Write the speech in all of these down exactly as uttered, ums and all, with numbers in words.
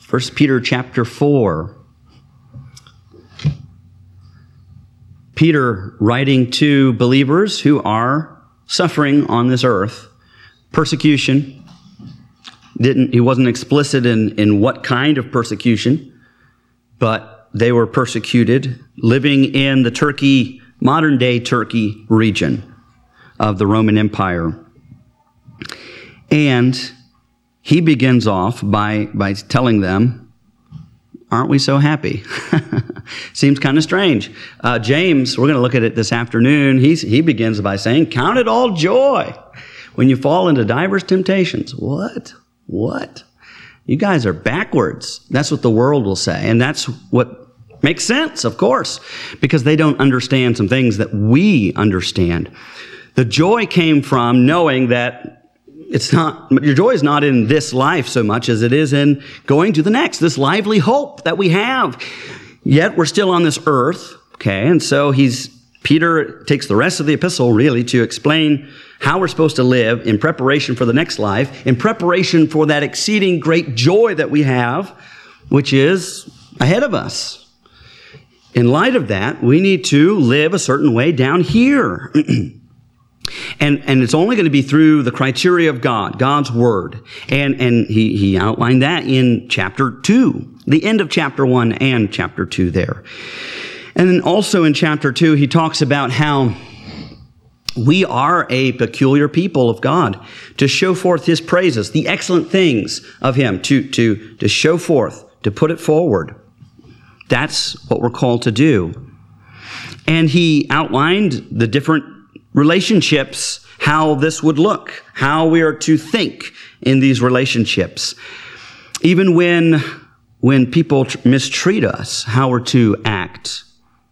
First Peter chapter four. Peter writing to believers who are suffering on this earth, persecution. Didn't, he wasn't explicit in, in what kind of persecution, but they were persecuted, living in the Turkey, modern-day Turkey region of the Roman Empire. And he begins off by, by telling them, aren't we so happy? Seems kind of strange. Uh, James, we're going to look at it this afternoon. He's, he begins by saying, count it all joy when you fall into diverse temptations. What? What? You guys are backwards. That's what the world will say. And that's what makes sense, of course, because they don't understand some things that we understand. The joy came from knowing that it's not, your joy is not in this life so much as it is in going to the next, this lively hope that we have. Yet we're still on this earth, okay? And so he's, Peter takes the rest of the epistle really to explain how we're supposed to live in preparation for the next life, in preparation for that exceeding great joy that we have, which is ahead of us. In light of that, we need to live a certain way down here. And, and it's only going to be through the criteria of God, God's Word. And, and he, he outlined that in chapter two, the end of chapter one and chapter two there. And then also in chapter two, he talks about how we are a peculiar people of God to show forth His praises, the excellent things of Him, to, to, to show forth, to put it forward. That's what we're called to do. And he outlined the different relationships, how this would look, how we are to think in these relationships. Even when, when people mistreat us, how we're to act.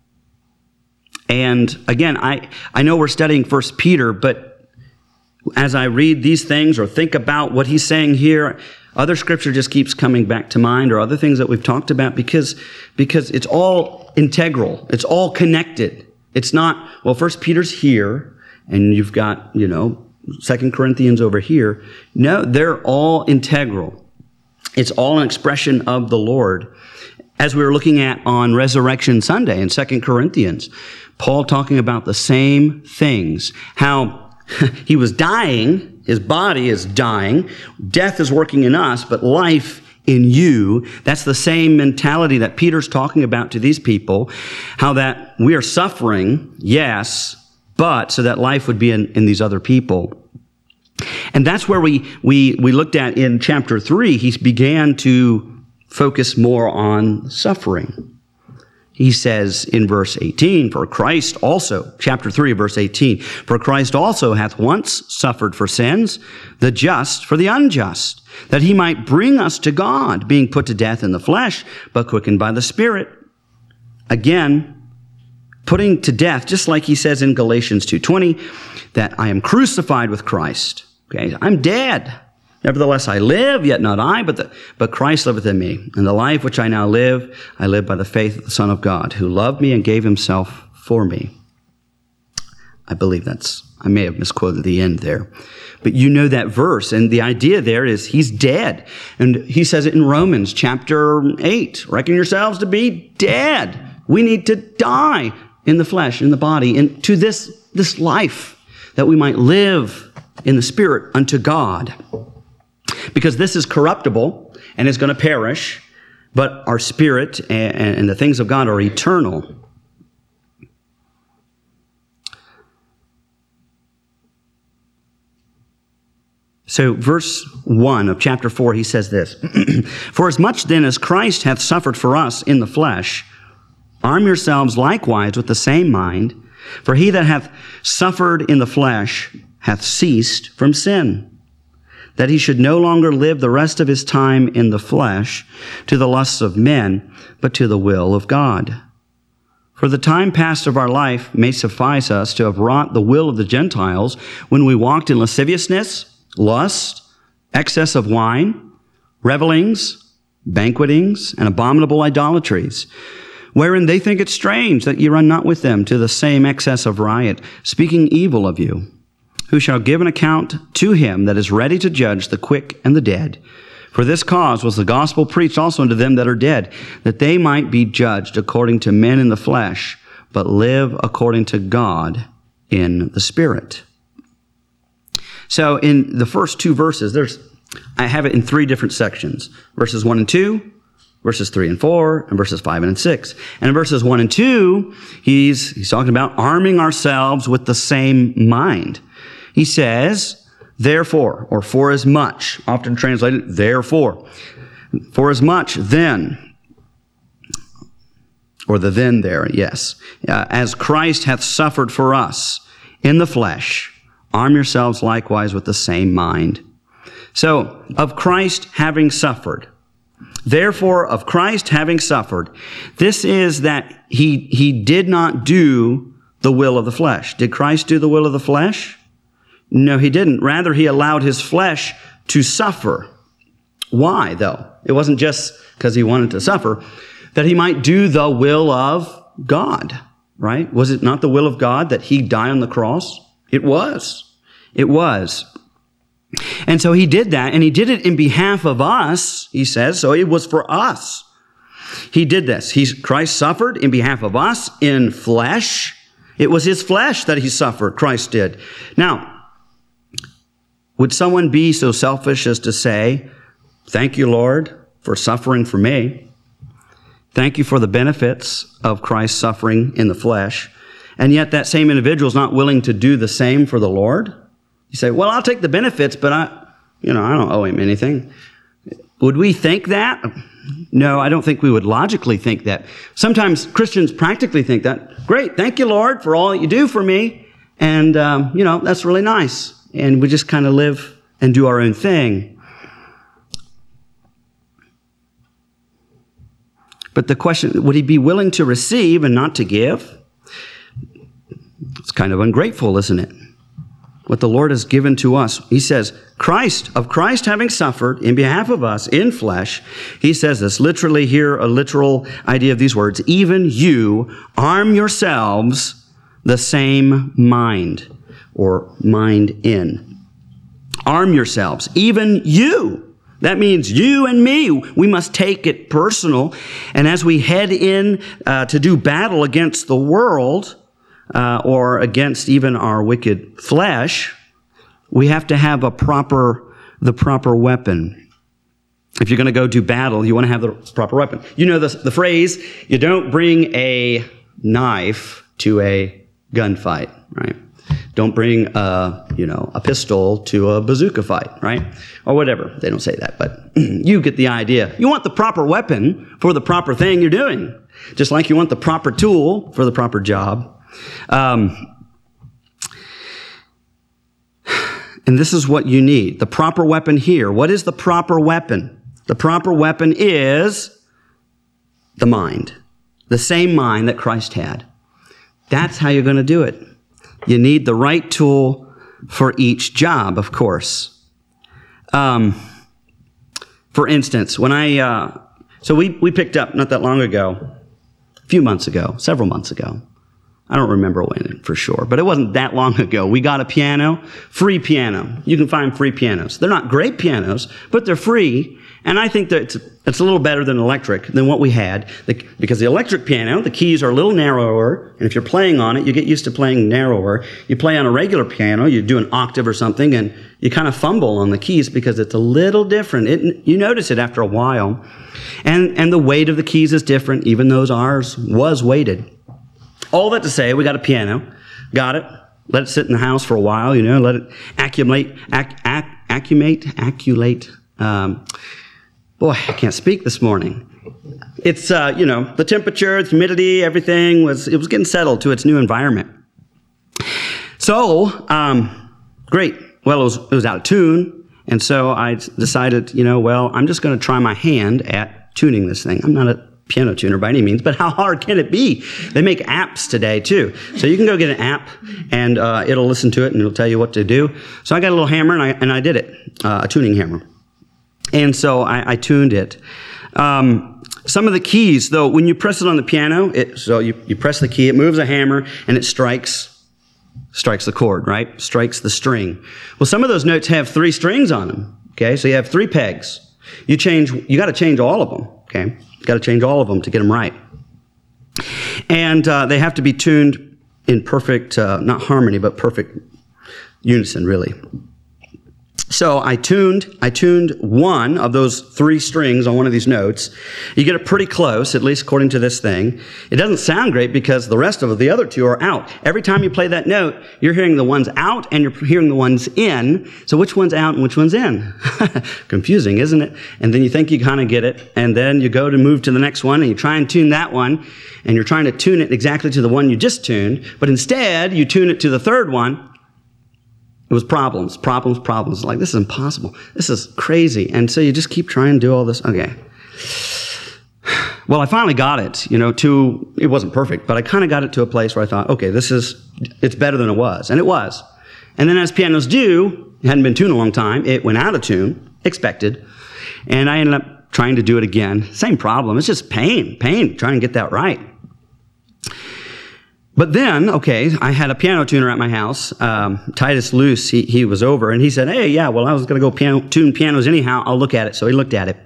And again, I, I know we're studying First Peter, but as I read these things or think about what he's saying here, other scripture just keeps coming back to mind, or other things that we've talked about, because, because it's all integral. It's all connected. It's not, well, First Peter's here, and you've got, you know, Second Corinthians over here. No, they're all integral. It's all an expression of the Lord. As we were looking at on Resurrection Sunday in Second Corinthians, Paul talking about the same things, how he was dying, his body is dying, death is working in us, but life in you. That's the same mentality that Peter's talking about to these people, how that we are suffering, yes, but so that life would be in, in these other people. And that's where we, we, we looked at in chapter three, he began to focus more on suffering. He says in verse eighteen, for Christ also, chapter three, verse eighteen, for Christ also hath once suffered for sins, the just for the unjust, that he might bring us to God, being put to death in the flesh, but quickened by the Spirit. Again, putting to death, just like he says in Galatians two twenty, that I am crucified with Christ. Okay, I'm dead. Nevertheless, I live, yet not I, but, the, but Christ liveth in me. And the life which I now live, I live by the faith of the Son of God, who loved me and gave himself for me. I believe that's, I may have misquoted the end there. But you know that verse, and the idea there is he's dead. And he says it in Romans chapter eight, reckon yourselves to be dead. We need to die in the flesh, in the body, and to this, this life, that we might live in the Spirit unto God. Because this is corruptible and is going to perish, but our spirit and, and the things of God are eternal. So verse one of chapter four, he says this, for as much then as Christ hath suffered for us in the flesh, arm yourselves likewise with the same mind, for he that hath suffered in the flesh hath ceased from sin, that he should no longer live the rest of his time in the flesh to the lusts of men, but to the will of God. For the time past of our life may suffice us to have wrought the will of the Gentiles when we walked in lasciviousness, lust, excess of wine, revelings, banquetings, and abominable idolatries, wherein they think it strange that ye run not with them to the same excess of riot, speaking evil of you, who shall give an account to him that is ready to judge the quick and the dead. For this cause was the gospel preached also unto them that are dead, that they might be judged according to men in the flesh, but live according to God in the Spirit. So in the first two verses, there's I have it in three different sections. Verses one and two, verses three and four, and verses five and six. And in verses one and two, he's, he's talking about arming ourselves with the same mind. He says, therefore, or for as much, often translated, therefore. For as much, then, or the then there, yes, uh, as Christ hath suffered for us in the flesh, arm yourselves likewise with the same mind. So, of Christ having suffered, therefore, of Christ having suffered, this is that he, he did not do the will of the flesh. Did Christ do the will of the flesh? No, he didn't. Rather, he allowed his flesh to suffer. Why, though? It wasn't just because he wanted to suffer, that he might do the will of God, right? Was it not the will of God that he die on the cross? It was. It was. And so he did that, and he did it in behalf of us, he says, so it was for us. He did this. He, Christ suffered in behalf of us in flesh. It was his flesh that he suffered, Christ did. Now, would someone be so selfish as to say, thank you, Lord, for suffering for me. Thank you for the benefits of Christ's suffering in the flesh. And yet that same individual is not willing to do the same for the Lord. You say, well, I'll take the benefits, but I, you know, I don't owe him anything. Would we think that? No, I don't think we would logically think that. Sometimes Christians practically think that. Great, thank you, Lord, for all that you do for me. And, um, you know, that's really nice. And we just kind of live and do our own thing. But the question, would he be willing to receive and not to give? It's kind of ungrateful, isn't it? What the Lord has given to us. He says, Christ, of Christ having suffered in behalf of us in flesh, he says this, literally here, a literal idea of these words, even you arm yourselves the same mind, or mind in. Arm yourselves, even you. That means you and me. We must take it personal. And as we head in uh, to do battle against the world, uh, or against even our wicked flesh, we have to have a proper, the proper weapon. If you're going to go do battle, you want to have the proper weapon. You know the, the phrase, you don't bring a knife to a gunfight, right? Don't bring a, you know, a pistol to a bazooka fight, right? Or whatever. They don't say that, but you get the idea. You want the proper weapon for the proper thing you're doing. Just like you want the proper tool for the proper job. Um, and this is what you need. The proper weapon here. What is the proper weapon? The proper weapon is the mind. The same mind that Christ had. That's how you're going to do it. You need the right tool for each job, of course. Um, for instance, when I, uh, so we, we picked up not that long ago, a few months ago, several months ago. I don't remember when for sure, but it wasn't that long ago. We got a piano, free piano. You can find free pianos. They're not great pianos, but they're free. And I think that it's, it's a little better than electric, than what we had. The, because the electric piano, the keys are a little narrower, and if you're playing on it, you get used to playing narrower. You play on a regular piano, you do an octave or something, and you kind of fumble on the keys because it's a little different. It, you notice it after a while. And, and the weight of the keys is different, even though ours was weighted. All that to say, we got a piano, got it, let it sit in the house for a while, you know, let it accumulate, ac, ac, accumulate, acculate, um, boy, I can't speak this morning. It's, uh, you know, the temperature, the humidity, everything was, it was getting settled to its new environment. So, um, great. Well, it was, it was out of tune. And so I decided, you know, well, I'm just going to try my hand at tuning this thing. I'm not a piano tuner by any means, but how hard can it be? They make apps today too. So you can go get an app and uh, it'll listen to it and it'll tell you what to do. So I got a little hammer and I, and I did it, uh, a tuning hammer. And so I, I tuned it. Um, some of the keys, though, when you press it on the piano, it, so you, you press the key, it moves a hammer and it strikes, strikes the chord, right? Strikes the string. Well, some of those notes have three strings on them, okay? So you have three pegs. You change, you got to change all of them, okay? You got to change all of them to get them right. And uh, they have to be tuned in perfect, uh, not harmony, but perfect unison, really. So I tuned, I tuned one of those three strings on one of these notes. You get it pretty close, at least according to this thing. It doesn't sound great because the rest of the other two are out. Every time you play that note, you're hearing the ones out and you're hearing the ones in. So which one's out and which one's in? Confusing, isn't it? And then you think you kind of get it, and then you go to move to the next one and you try and tune that one, and you're trying to tune it exactly to the one you just tuned, but instead you tune it to the third one. It was problems, problems, problems. Like, this is impossible. This is crazy. And so you just keep trying to do all this. Okay. Well, I finally got it, you know, to, it wasn't perfect, but I kind of got it to a place where I thought, okay, this is, it's better than it was. And it was. And then as pianos do, it hadn't been tuned a long time, it went out of tune, expected. And I ended up trying to do it again. Same problem. It's just pain, pain, trying to get that right. But then, okay, I had a piano tuner at my house. Um, Titus Luce, he, he was over, and he said, hey, yeah, well, I was going to go piano, tune pianos anyhow. I'll look at it. So he looked at it.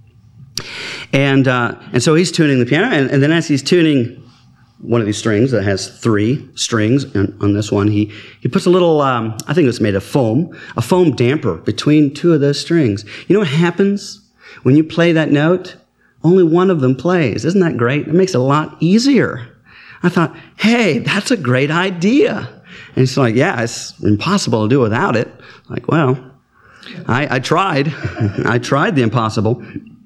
And uh, and so he's tuning the piano, and, and then as he's tuning one of these strings that has three strings on, on this one, he, he puts a little, um, I think it was made of foam, a foam damper between two of those strings. You know what happens when you play that note? Only one of them plays. Isn't that great? It makes it a lot easier. I thought, hey, that's a great idea. And it's like, yeah, it's impossible to do without it. Like, well, I, I tried. I tried the impossible.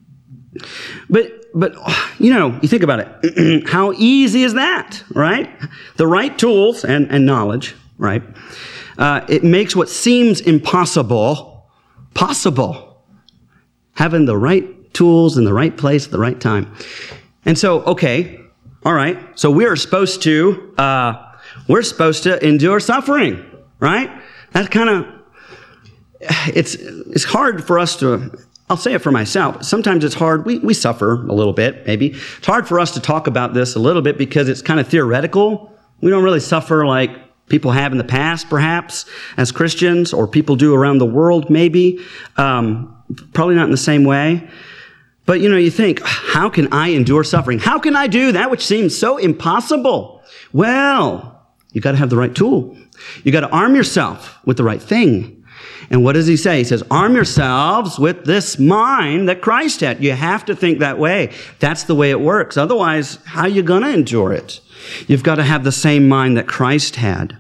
But, but you know, you think about it. How easy is that, right? The right tools and, and knowledge, right? Uh, it makes what seems impossible possible. Having the right tools in the right place at the right time. And so, okay, all right, so we're supposed to, uh, we're supposed to endure suffering, right? That kind of, it's it's hard for us to, I'll say it for myself, sometimes it's hard, we, we suffer a little bit, maybe. It's hard for us to talk about this a little bit because it's kind of theoretical. We don't really suffer like people have in the past, perhaps, as Christians, or people do around the world, maybe. Um, probably not in the same way. But, you know, you think, how can I endure suffering? How can I do that which seems so impossible? Well, you got to have the right tool. You got to arm yourself with the right thing. And what does he say? He says, arm yourselves with this mind that Christ had. You have to think that way. That's the way it works. Otherwise, how are you going to endure it? You've got to have the same mind that Christ had.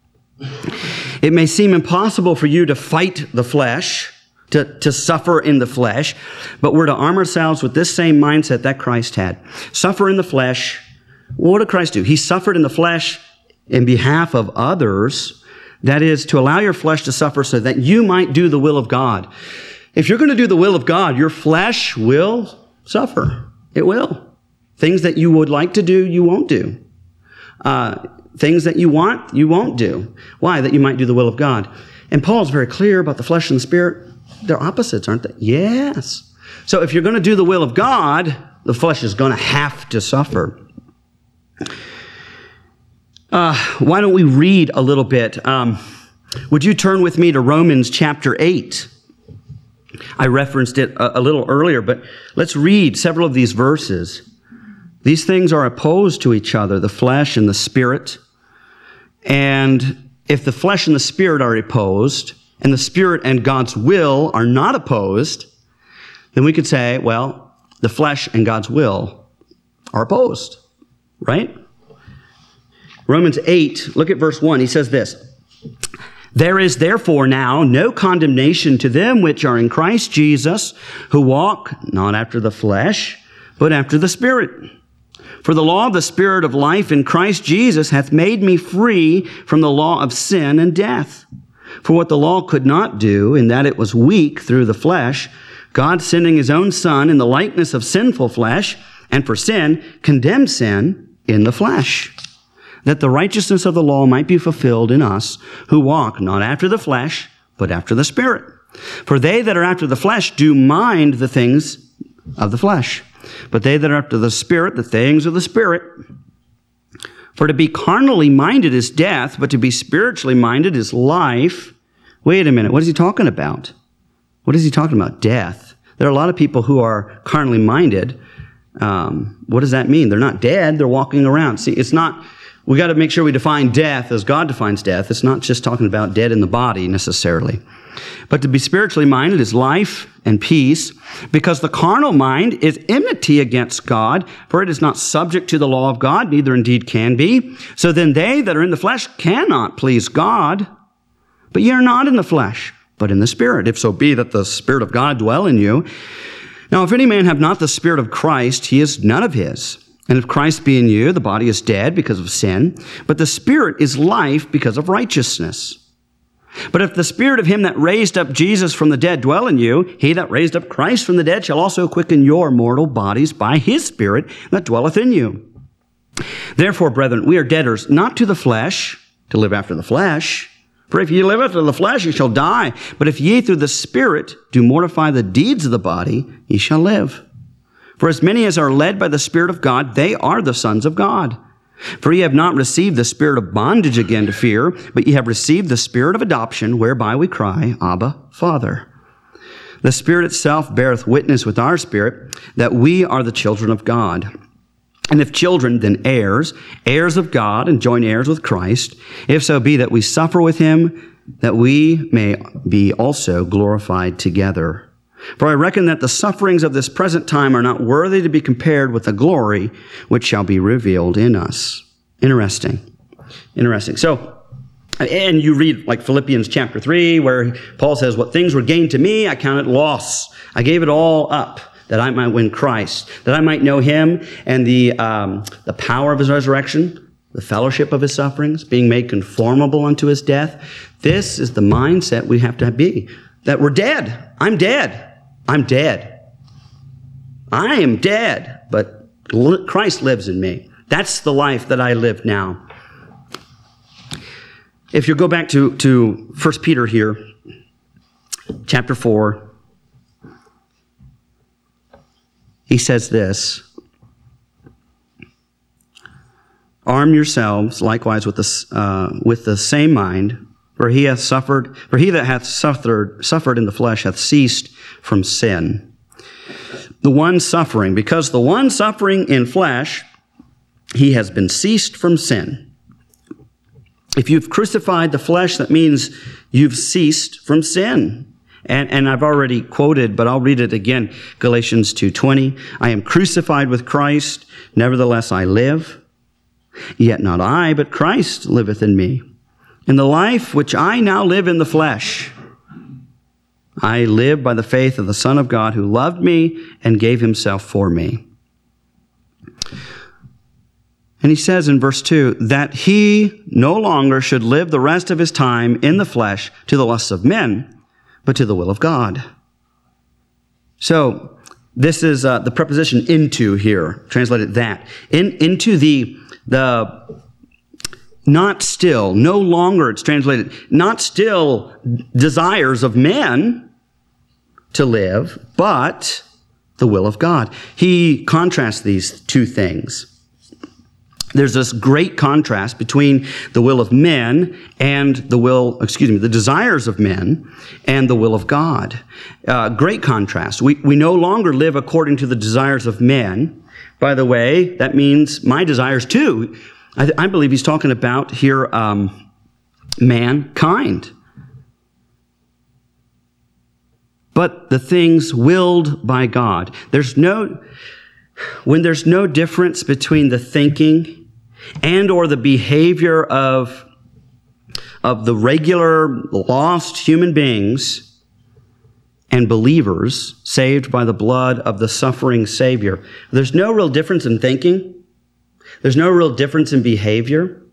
It may seem impossible for you to fight the flesh, To, to suffer in the flesh, but we're to arm ourselves with this same mindset that Christ had. Suffer in the flesh. What did Christ do? He suffered in the flesh in behalf of others. That is, to allow your flesh to suffer so that you might do the will of God. If you're going to do the will of God, your flesh will suffer. It will. Things that you would like to do, you won't do. Uh, things that you want, you won't do. Why? That you might do the will of God. And Paul's very clear about the flesh and the spirit. They're opposites, aren't they? Yes. So if you're going to do the will of God, the flesh is going to have to suffer. Uh, why don't we read a little bit? Um, would you turn with me to Romans chapter eight? I referenced it a, a little earlier, but let's read several of these verses. These things are opposed to each other, the flesh and the spirit. And if the flesh and the spirit are opposed, and the Spirit and God's will are not opposed, then we could say, well, the flesh and God's will are opposed, right? Romans eight, look at verse one. He says this, there is therefore now no condemnation to them which are in Christ Jesus, who walk not after the flesh, but after the Spirit. For the law of the Spirit of life in Christ Jesus hath made me free from the law of sin and death. For what the law could not do, in that it was weak through the flesh, God sending his own Son in the likeness of sinful flesh, and for sin, condemned sin in the flesh, that the righteousness of the law might be fulfilled in us, who walk not after the flesh, but after the Spirit. For they that are after the flesh do mind the things of the flesh, but they that are after the Spirit, the things of the Spirit. For to be carnally minded is death, but to be spiritually minded is life. Wait a minute, what is he talking about? What is he talking about? Death. There are a lot of people who are carnally minded. Um, what does that mean? They're not dead. They're walking around. See, it's not, we got to make sure we define death as God defines death. It's not just talking about dead in the body necessarily. But to be spiritually minded is life and peace, because the carnal mind is enmity against God, for it is not subject to the law of God, neither indeed can be. So then they that are in the flesh cannot please God. But ye are not in the flesh, but in the Spirit, if so be that the Spirit of God dwell in you. Now, if any man have not the Spirit of Christ, he is none of his. And if Christ be in you, the body is dead because of sin, but the Spirit is life because of righteousness. But if the Spirit of him that raised up Jesus from the dead dwell in you, he that raised up Christ from the dead shall also quicken your mortal bodies by his Spirit that dwelleth in you. Therefore, brethren, we are debtors not to the flesh, to live after the flesh. For if ye live after the flesh, ye shall die. But if ye through the Spirit do mortify the deeds of the body, ye shall live. For as many as are led by the Spirit of God, they are the sons of God. For ye have not received the spirit of bondage again to fear, but ye have received the Spirit of adoption, whereby we cry, Abba, Father. The Spirit itself beareth witness with our spirit that we are the children of God. And if children, then heirs, heirs of God, and joint heirs with Christ, if so be that we suffer with him, that we may be also glorified together. For I reckon that the sufferings of this present time are not worthy to be compared with the glory which shall be revealed in us. Interesting. Interesting. So, and you read like Philippians chapter three, where Paul says, what things were gained to me, I count it loss. I gave it all up, that I might win Christ, that I might know him and the um, the power of his resurrection, the fellowship of his sufferings, being made conformable unto his death. This is the mindset we have to be, that we're dead. I'm dead. I'm dead. I am dead, but Christ lives in me. That's the life that I live now. If you go back to, to First Peter here, chapter four, he says this, arm yourselves likewise with the, uh, with the same mind, for he hath suffered, for he that hath suffered, suffered in the flesh hath ceased from sin. The one suffering, because the one suffering in flesh, he has been ceased from sin. If you've crucified the flesh, that means you've ceased from sin. And, and I've already quoted, but I'll read it again. Galatians two twenty. I am crucified with Christ, nevertheless I live. Yet not I, but Christ liveth in me. In the life which I now live in the flesh, I live by the faith of the Son of God who loved me and gave himself for me. And he says in verse two, that he no longer should live the rest of his time in the flesh to the lusts of men, but to the will of God. So this is uh, the preposition into here, translated that. In, into the, the not still, no longer, it's translated, not still desires of men to live, but the will of God. He contrasts these two things. There's this great contrast between the will of men and the will, excuse me, the desires of men and the will of God. Uh, great contrast. We, we no longer live according to the desires of men. By the way, that means my desires too. I, I believe he's talking about here um, mankind. But the things willed by God. There's no, when there's no difference between the thinking and or the behavior of, of the regular lost human beings and believers saved by the blood of the suffering Savior. There's no real difference in thinking. There's no real difference in behavior.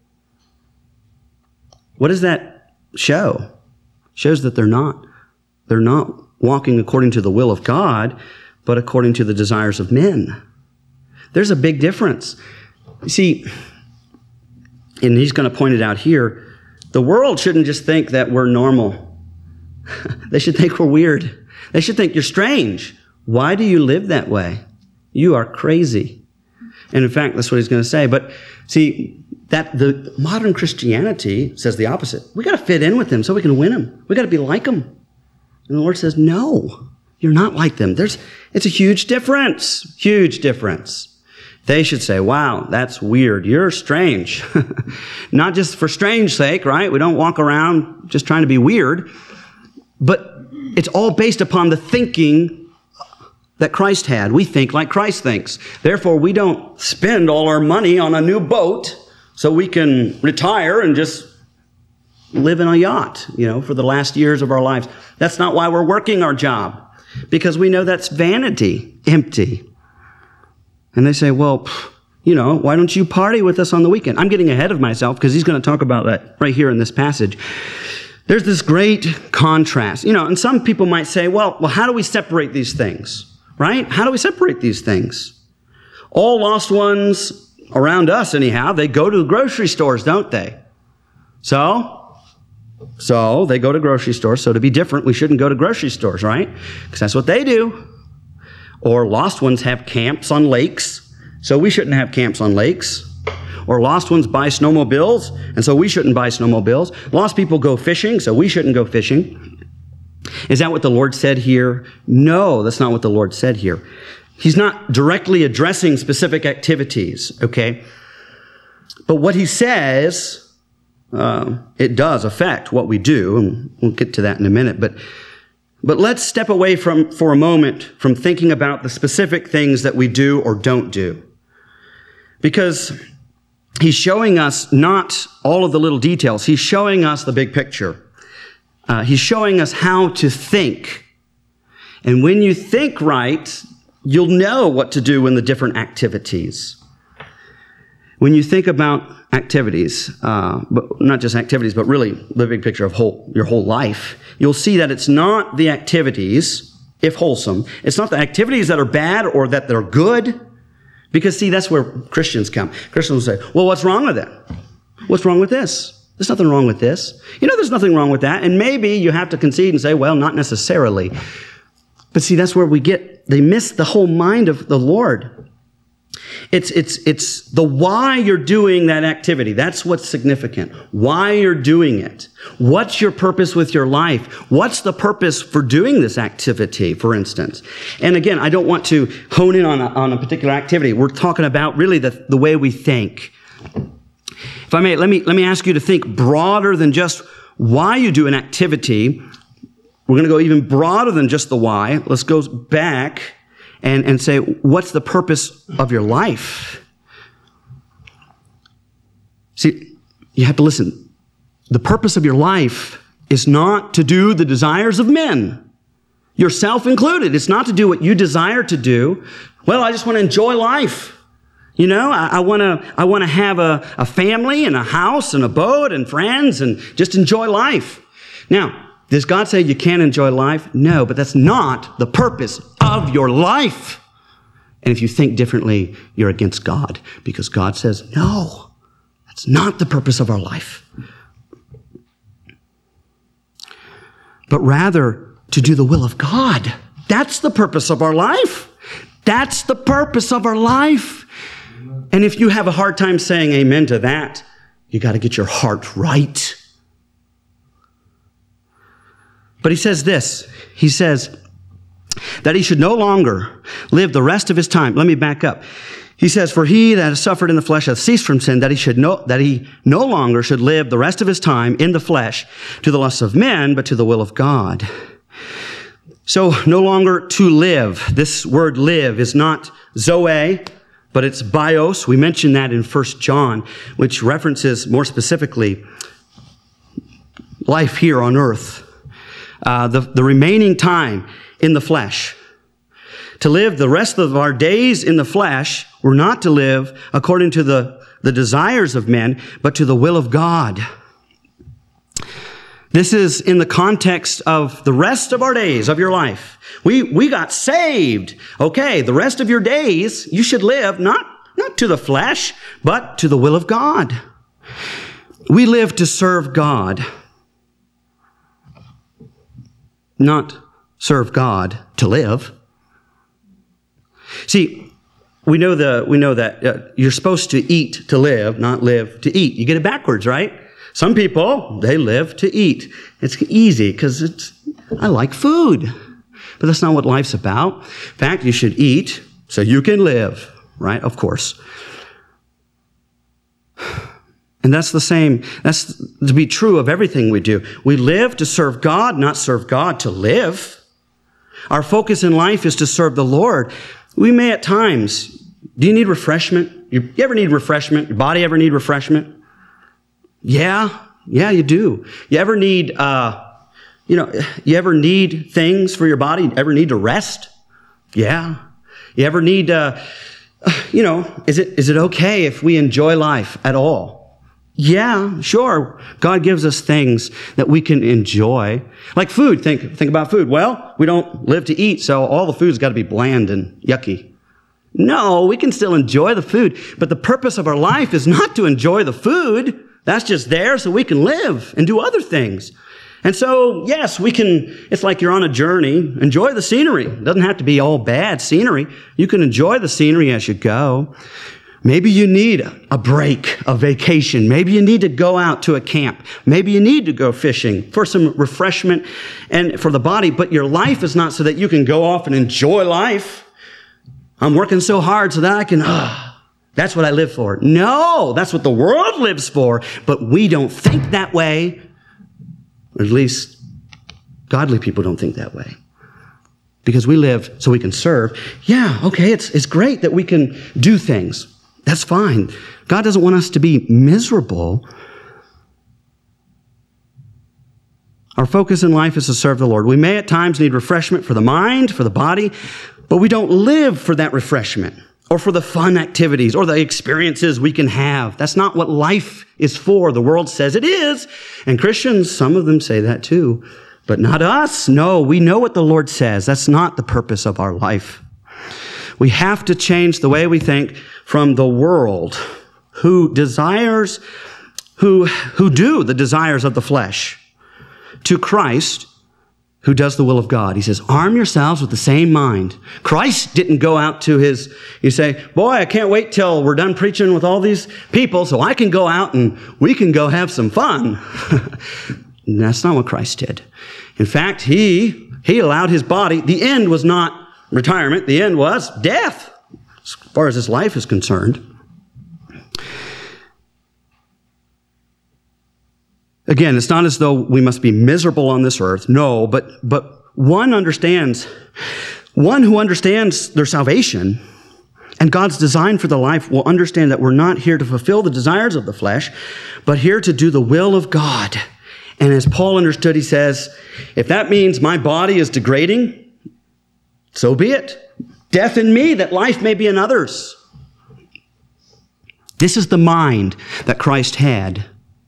What does that show? It shows that they're not. They're not walking according to the will of God, but according to the desires of men. There's a big difference. You see, and he's going to point it out here, the world shouldn't just think that we're normal. They should think we're weird. They should think you're strange. Why do you live that way? You are crazy. And in fact, that's what he's going to say. But see, that the modern Christianity says the opposite. We got to fit in with them so we can win them. We got to be like them. And the Lord says, no, You're not like them. There's, it's a huge difference. Huge difference. They should say, wow, that's weird. You're strange. Not just for strange sake, right? We don't walk around just trying to be weird. But it's all based upon the thinking that Christ had. We think like Christ thinks. Therefore, we don't spend all our money on a new boat so we can retire and just live in a yacht, you know, for the last years of our lives. That's not why we're working our job, because we know that's vanity, empty. And they say, well, you know, why don't you party with us on the weekend? I'm getting ahead of myself because he's going to talk about that right here in this passage. There's this great contrast, you know, and some people might say, well, well, how do we separate these things, right? How do we separate these things? All lost ones around us, anyhow, they go to the grocery stores, don't they? So, so they go to grocery stores. So to be different, we shouldn't go to grocery stores, right? Because that's what they do. Or lost ones have camps on lakes, so we shouldn't have camps on lakes. Or lost ones buy snowmobiles, and so we shouldn't buy snowmobiles. Lost people go fishing, so we shouldn't go fishing. Is that what the Lord said here? No, that's not what the Lord said here. He's not directly addressing specific activities, okay? But what he says, uh, it does affect what we do, and we'll get to that in a minute. But But let's step away from, for a moment, from thinking about the specific things that we do or don't do. Because he's showing us not all of the little details. He's showing us the big picture. Uh, he's showing us how to think. And when you think right, you'll know what to do in the different activities. When you think about activities, uh, but not just activities, but really the big picture of whole, your whole life, you'll see that it's not the activities, if wholesome, it's not the activities that are bad or that they're good. Because, see, that's where Christians come. Christians will say, well, what's wrong with it? What's wrong with this? There's nothing wrong with this. You know, there's nothing wrong with that. And maybe you have to concede and say, well, not necessarily. But see, that's where we get, they miss the whole mind of the Lord. It's, it's, it's the why you're doing that activity. That's what's significant. Why you're doing it. What's your purpose with your life? What's the purpose for doing this activity, for instance? And again, I don't want to hone in on a, on a particular activity. We're talking about really the, the way we think. If I may, let me, let me ask you to think broader than just why you do an activity. We're going to go even broader than just the why. Let's go back and, and say, what's the purpose of your life? See, you have to listen. The purpose of your life is not to do the desires of men, yourself included. It's not to do what you desire to do. Well, I just want to enjoy life. You know, I, I want to I want to have a, a family and a house and a boat and friends and just enjoy life. Now, does God say you can't enjoy life? No, but that's not the purpose of your life. And if you think differently, you're against God, because God says, no, that's not the purpose of our life. But rather to do the will of God. That's the purpose of our life. That's the purpose of our life. And if you have a hard time saying amen to that, you got to get your heart right. But he says this, he says that he should no longer live the rest of his time. Let me back up. He says, for he that has suffered in the flesh hath ceased from sin, that he should no, that he no longer should live the rest of his time in the flesh to the lusts of men, but to the will of God. So no longer to live. This word live is not zoe, but it's bios. We mentioned that in First John, which references more specifically life here on earth. Uh, the, the remaining time in the flesh. To live the rest of our days in the flesh, we're not to live according to the, the desires of men, but to the will of God. This is in the context of the rest of our days of your life. We, we got saved. Okay, the rest of your days, you should live not, not to the flesh, but to the will of God. We live to serve God. Not serve God to live. See, we know the we know that uh, you're supposed to eat to live, not live to eat. You get it backwards, right? Some people, they live to eat. It's easy because it's I like food. but that's not what life's about. In fact, you should eat so you can live, right? Of course. And that's the same, that's to be true of everything we do. We live to serve God, not serve God to live. Our focus in life is to serve the Lord. We may at times, do you need refreshment? You ever need refreshment? Your body ever need refreshment? Yeah, yeah, you do. You ever need, uh, you know, you ever need things for your body? You ever need to rest? Yeah. You ever need, uh, you know, is it is it okay if we enjoy life at all? Yeah, sure. God gives us things that we can enjoy. Like food. Think think about food. Well, we don't live to eat, so all the food's got to be bland and yucky. No, we can still enjoy the food. But the purpose of our life is not to enjoy the food. That's just there so we can live and do other things. And so, yes, we can, it's like you're on a journey. Enjoy the scenery. It doesn't have to be all bad scenery. You can enjoy the scenery as you go. Maybe you need a break, a vacation. Maybe you need to go out to a camp. Maybe you need to go fishing for some refreshment and for the body. But your life is not so that you can go off and enjoy life. I'm working so hard so that I can, ah, that's what I live for. No, that's what the world lives for. But we don't think that way. Or at least godly people don't think that way. Because we live so we can serve. Yeah, okay, it's, it's great that we can do things. That's fine. God doesn't want us to be miserable. Our focus in life is to serve the Lord. We may at times need refreshment for the mind, for the body, but we don't live for that refreshment or for the fun activities or the experiences we can have. That's not what life is for. The world says it is. And Christians, some of them say that too, but not us. No, we know what the Lord says. That's not the purpose of our life. We have to change the way we think from the world who desires, who, who do the desires of the flesh, to Christ who does the will of God. He says, arm yourselves with the same mind. Christ didn't go out to his, you say, boy, I can't wait till we're done preaching with all these people so I can go out and we can go have some fun. That's not what Christ did. In fact, he, he allowed his body, the end was not retirement, the end was death, as far as his life is concerned. Again, it's not as though we must be miserable on this earth. No, but, but one understands, one who understands their salvation and God's design for the life will understand that we're not here to fulfill the desires of the flesh, but here to do the will of God. And as Paul understood, he says, if that means my body is degrading, so be it. Death in me, that life may be in others. This is the mind that Christ had.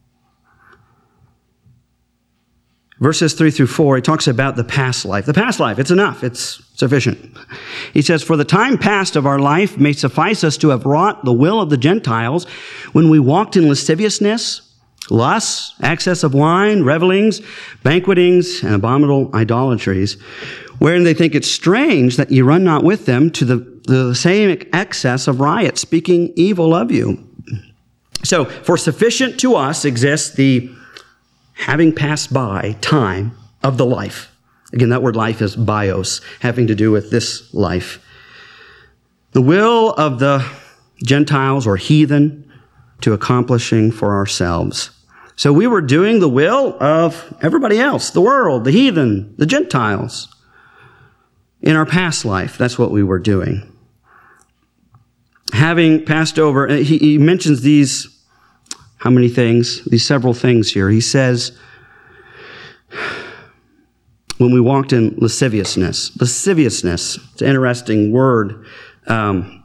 Verses three through four, he talks about the past life. The past life, it's enough. It's sufficient. He says, for the time past of our life may suffice us to have wrought the will of the Gentiles when we walked in lasciviousness, lusts, excess of wine, revelings, banquetings, and abominable idolatries, wherein they think it strange that ye run not with them to the, the same excess of riot, speaking evil of you. So, for sufficient to us exists the having passed by time of the life. Again, that word life is bios, having to do with this life. The will of the Gentiles or heathen to accomplishing for ourselves. So we were doing the will of everybody else, the world, the heathen, the Gentiles. In our past life, that's what we were doing. Having passed over, he, he mentions these, how many things? These several things here. He says, when we walked in lasciviousness. Lasciviousness, it's an interesting word, um,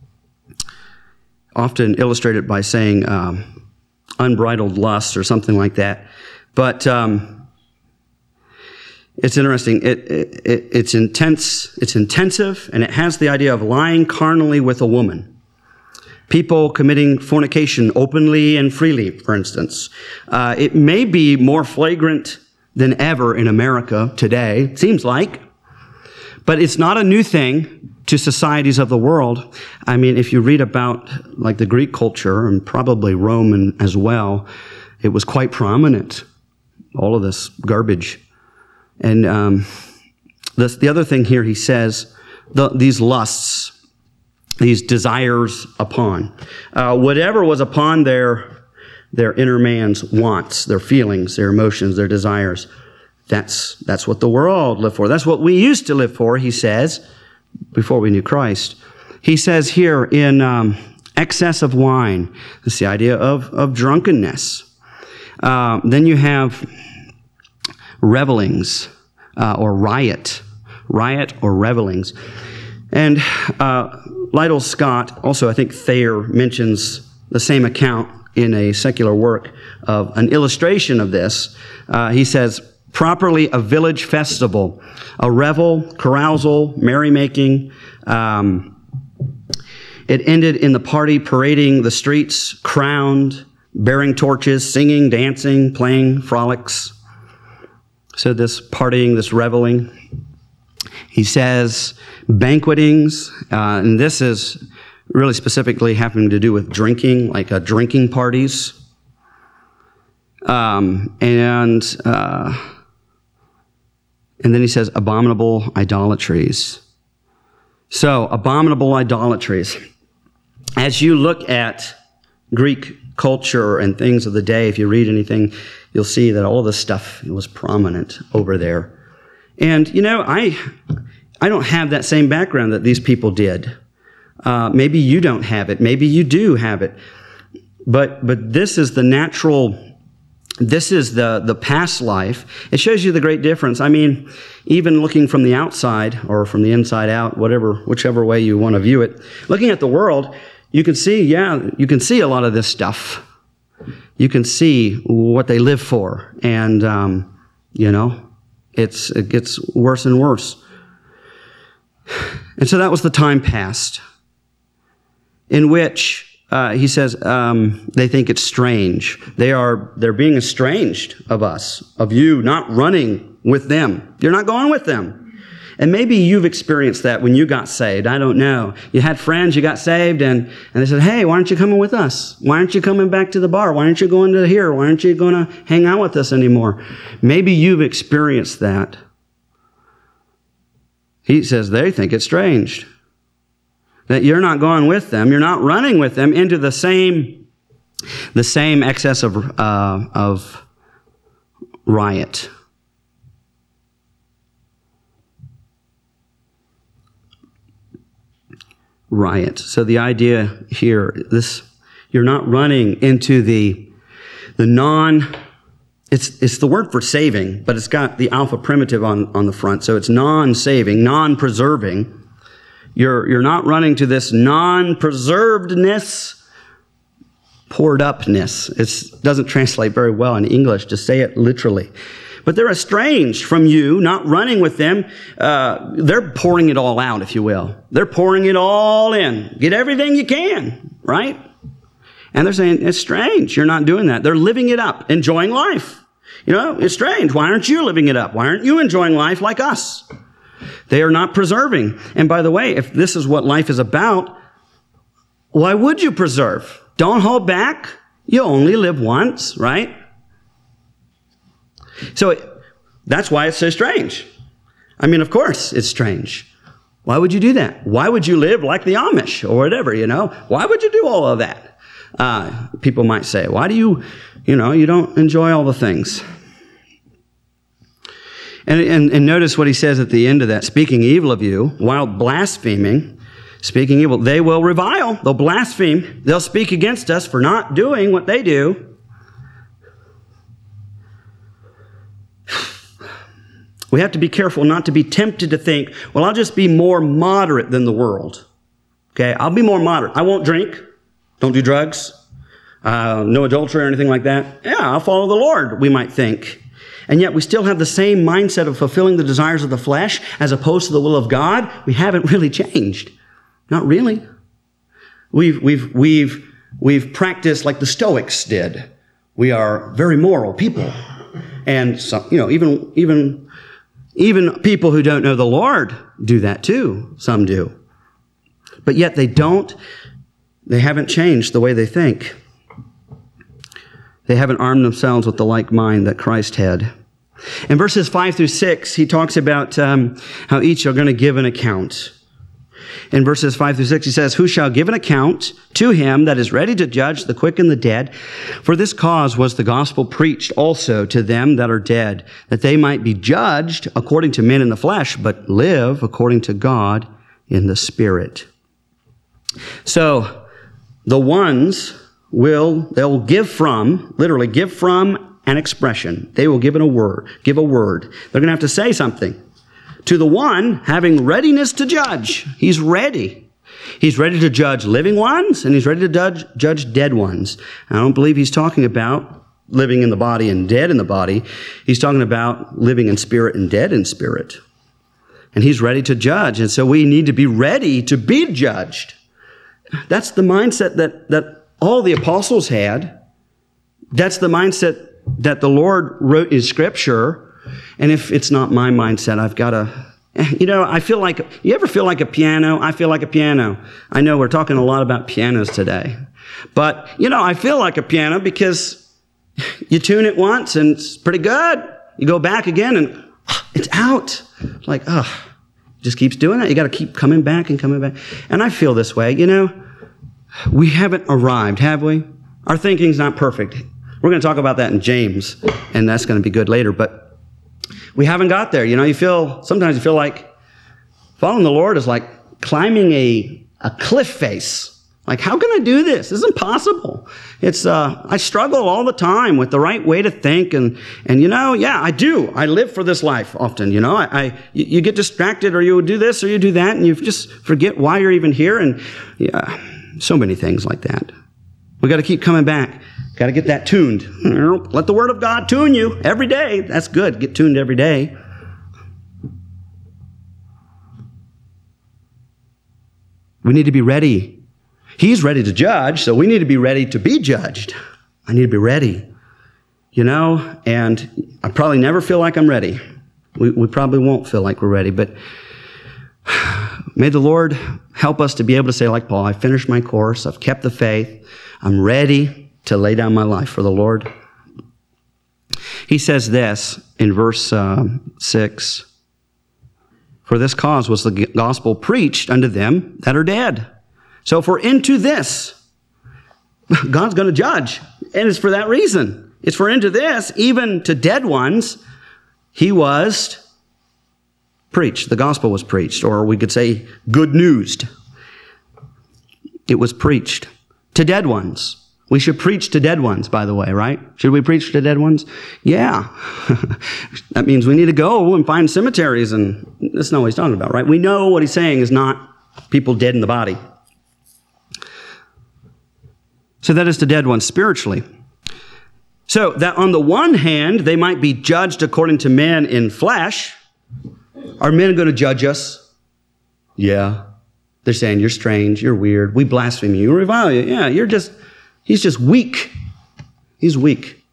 often illustrated by saying um, unbridled lust or something like that. But um, it's interesting. It, it, it, it's intense. It's intensive, and it has the idea of lying carnally with a woman. People committing fornication openly and freely, for instance. Uh, it may be more flagrant than ever in America today, it seems like. But it's not a new thing to societies of the world. I mean, if you read about like the Greek culture and probably Roman as well, it was quite prominent, all of this garbage. And um, this, the other thing here he says, the, these lusts, these desires upon. Uh, whatever was upon their, their inner man's wants, their feelings, their emotions, their desires, that's, that's what the world lived for. That's what we used to live for, he says, before we knew Christ. He says here in um, excess of wine, that's the idea of, of drunkenness. Uh, then you have revelings uh, or riot, riot or revelings. And uh, Lytle Scott, also I think Thayer mentions the same account in a secular work of an illustration of this. Uh, he says, properly a village festival, a revel, carousal, merrymaking. Um, it ended in the party parading the streets, crowned, bearing torches, singing, dancing, playing frolics. So this partying, this reveling. He says banquetings, uh, and this is really specifically having to do with drinking, like uh, drinking parties. Um, and uh, and then he says abominable idolatries. So abominable idolatries. As you look at Greek culture and things of the day, if you read anything, you'll see that all this stuff was prominent over there. And, you know, I I don't have that same background that these people did. Uh, maybe you don't have it. Maybe you do have it. But but this is the natural, this is the, the past life. It shows you the great difference. I mean, even looking from the outside or from the inside out, whatever, whichever way you want to view it, looking at the world, you can see, yeah, you can see a lot of this stuff. You can see what they live for. And, um, you know, it's it gets worse and worse. And so that was the time past in which uh, he says um, they think it's strange. They are they're being estranged of us, of you not running with them. You're not going with them. And maybe you've experienced that when you got saved. I don't know. You had friends, you got saved, and, and they said, hey, why aren't you coming with us? Why aren't you coming back to the bar? Why aren't you going to here? Why aren't you going to hang out with us anymore? Maybe you've experienced that. He says they think it's strange that you're not going with them. You're not running with them into the same, the same excess of, uh, of riot. Riot. So the idea here, this, you're not running into the, the non, it's, it's the word for saving, but it's got the alpha primitive on, on the front. So it's non-saving, non-preserving. You're, you're not running to this non-preservedness, poured upness. It doesn't translate very well in English to say it literally. But they're estranged from you, not running with them. Uh, they're pouring it all out, if you will. They're pouring it all in. Get everything you can, right? And they're saying, it's strange. You're not doing that. They're living it up, enjoying life. You know, it's strange. Why aren't you living it up? Why aren't you enjoying life like us? They are not preserving. And by the way, if this is what life is about, why would you preserve? Don't hold back. You only live once, right? So that's why it's so strange. I mean, of course it's strange. Why would you do that? Why would you live like the Amish or whatever, you know? Why would you do all of that? Uh, people might say, why do you, you know, you don't enjoy all the things? And, and, and notice what he says at the end of that. Speaking evil of you, while blaspheming, speaking evil, they will revile. They'll blaspheme. They'll speak against us for not doing what they do. We have to be careful not to be tempted to think, well, I'll just be more moderate than the world. Okay, I'll be more moderate. I won't drink. Don't do drugs. Uh, no adultery or anything like that. Yeah, I'll follow the Lord, we might think. And yet we still have the same mindset of fulfilling the desires of the flesh as opposed to the will of God. We haven't really changed. Not really. We've, we've, we've, we've practiced like the Stoics did. We are very moral people. And some, you know, even, even, even people who don't know the Lord do that too. Some do. But yet they don't, they haven't changed the way they think. They haven't armed themselves with the like mind that Christ had. In verses five through six, he talks about um, how each are going to give an account. In verses five through six, he says, "Who shall give an account to him that is ready to judge the quick and the dead? For this cause was the gospel preached also to them that are dead, that they might be judged according to men in the flesh, but live according to God in the Spirit." So, the ones will, they'll give from, literally give from an expression. They will give it a word, give a word. They're going to have to say something. To the one having readiness to judge. He's ready. He's ready to judge living ones, and he's ready to judge, judge dead ones. I don't believe he's talking about living in the body and dead in the body. He's talking about living in spirit and dead in spirit. And he's ready to judge. And so we need to be ready to be judged. That's the mindset that, that all the apostles had. That's the mindset that the Lord wrote in Scripture. And if it's not my mindset, I've got to, you know, I feel like, you ever feel like a piano? I feel like a piano. I know we're talking a lot about pianos today. But, you know, I feel like a piano because you tune it once and it's pretty good. You go back again and it's out. Like, oh, just keeps doing it. You got to keep coming back and coming back. And I feel this way, you know, we haven't arrived, have we? Our thinking's not perfect. We're going to talk about that in James, and that's going to be good later. But we haven't got there. You know, you feel, sometimes you feel like following the Lord is like climbing a, a cliff face. Like, how can I do this? This is impossible. It's, uh, I struggle all the time with the right way to think. And, and you know, yeah, I do. I live for this life often, you know. I, I you get distracted, or you do this or you do that, and you just forget why you're even here. And yeah, so many things like that. We got to keep coming back. Got to get that tuned. Let the Word of God tune you every day. That's good. Get tuned every day. We need to be ready. He's ready to judge, so we need to be ready to be judged. I need to be ready. You know, and I probably never feel like I'm ready. We, we probably won't feel like we're ready, but may the Lord help us to be able to say, like Paul, I finished my course. I've kept the faith. I'm ready to lay down my life for the Lord. He says this in verse uh, six. For this cause was the gospel preached unto them that are dead. So if we're into this, God's going to judge. And it's for that reason. It's for into this, even to dead ones, he was preached. The gospel was preached, or we could say good newsed. It was preached to dead ones. We should preach to dead ones, by the way, right? Should we preach to dead ones? Yeah. That means we need to go and find cemeteries, and that's not what he's talking about, right? We know what he's saying is not people dead in the body. So that is to dead ones spiritually. So that on the one hand, they might be judged according to men in flesh. Are men going to judge us? Yeah. They're saying, you're strange, you're weird, we blaspheme you, we revile you. Yeah, you're just... He's just weak. He's weak.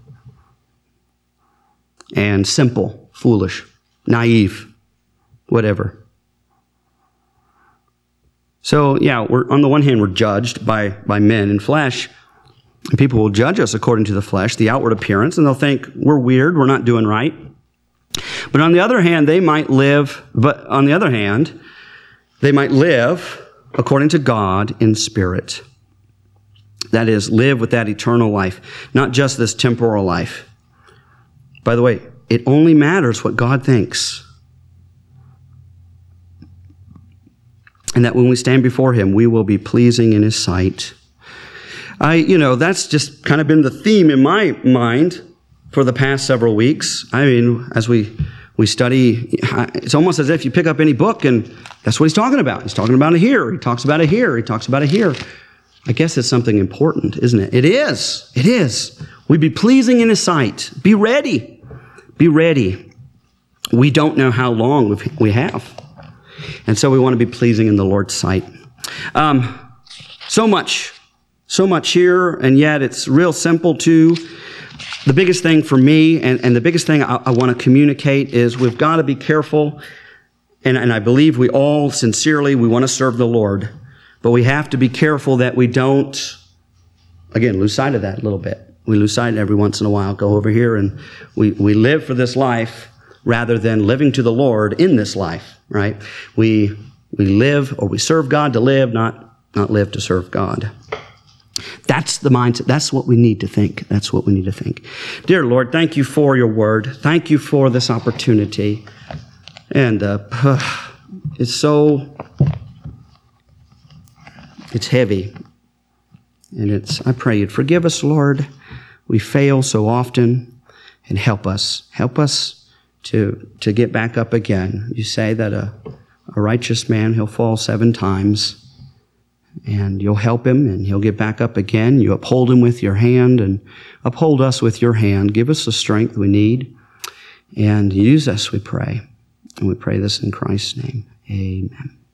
And simple, foolish, naive, whatever. So, yeah, we're, on the one hand, we're judged by, by men in flesh. And people will judge us according to the flesh, the outward appearance, and they'll think we're weird, we're not doing right. But on the other hand, they might live, but on the other hand, they might live according to God in spirit. That is, live with that eternal life, not just this temporal life. By the way, it only matters what God thinks. And that when we stand before him, we will be pleasing in his sight. I, you know, that's just kind of been the theme in my mind for the past several weeks. I mean, as we, we study, it's almost as if you pick up any book and that's what he's talking about. He's talking about it here. He talks about it here. He talks about it here. I guess it's something important, isn't it? It is. It is. We be pleasing in his sight. Be ready. Be ready. We don't know how long we've, we have. And so we want to be pleasing in the Lord's sight. Um, so much. So much here, and yet it's real simple too. The biggest thing for me, and, and the biggest thing I, I want to communicate is we've got to be careful, and, and I believe we all sincerely, we want to serve the Lord. But we have to be careful that we don't, again, lose sight of that a little bit. we lose sight every once in a while, go over here, and we, we live for this life rather than living to the Lord in this life, right? We we live, or we serve God to live, not, not live to serve God. That's the mindset. That's what we need to think. That's what we need to think. Dear Lord, thank you for your word. Thank you for this opportunity. And uh, it's so, it's heavy. And it's, I pray you'd forgive us, Lord. We fail so often, and help us. Help us to, to get back up again. You say that a, a righteous man, he'll fall seven times, and you'll help him, and he'll get back up again. You uphold him with your hand, and uphold us with your hand. Give us the strength we need, and use us, we pray. And we pray this in Christ's name. Amen.